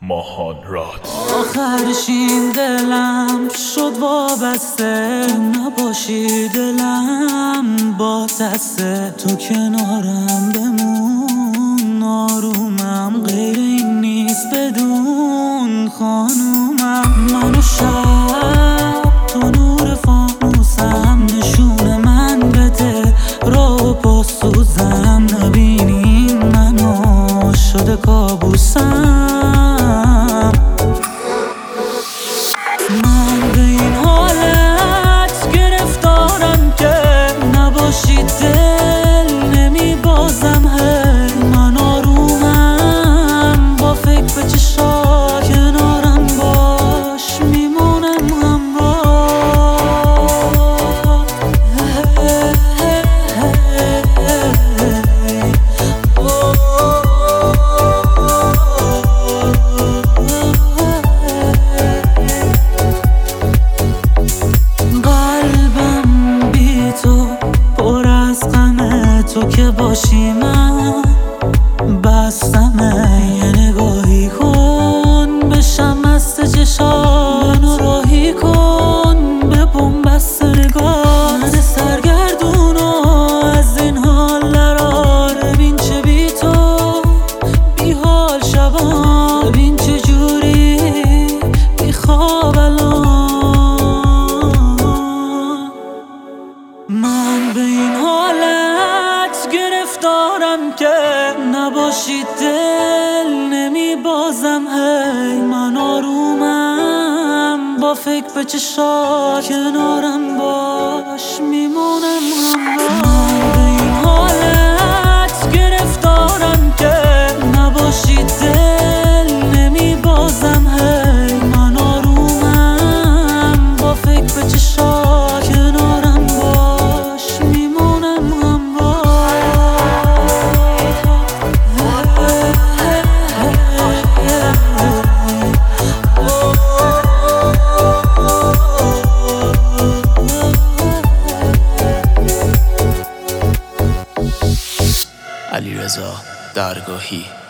ماهان راد. آخرش این دلم شد وابسته، نباشی دلم با دسته، تو کنارم بمون آرومم، غیر این نیست بدون خانومم. منو شب تو نور فانوسم، نشون من بده رو بسوزم، نبینی منو شده کابوسم. من به این حالت گرفتارم که نباشی دل نمی بازم، هی من آرومم با فکر به چشات، کنارم باش میمونم همراه. تو که باشی من بستمه، یه نگاهی کن بشم مست چشات، منو راهی کن به بنبست نگاه. من سرگردونو از این حال درار، ببین چه بی تو بی حال شبان، ببین چه جوری بی خواب الان. من به این حالت گرفتارم که نباشی دل نمی بازم، هی من آرومم با فکر به چشات، کنارم باش میمونم همراه. من به این حالت گرفتارم که نباشی دل نمی بازم، هی من آرومم با فکر به چشات، کنارم باش میمونم همراه. علیرضا درگاهی.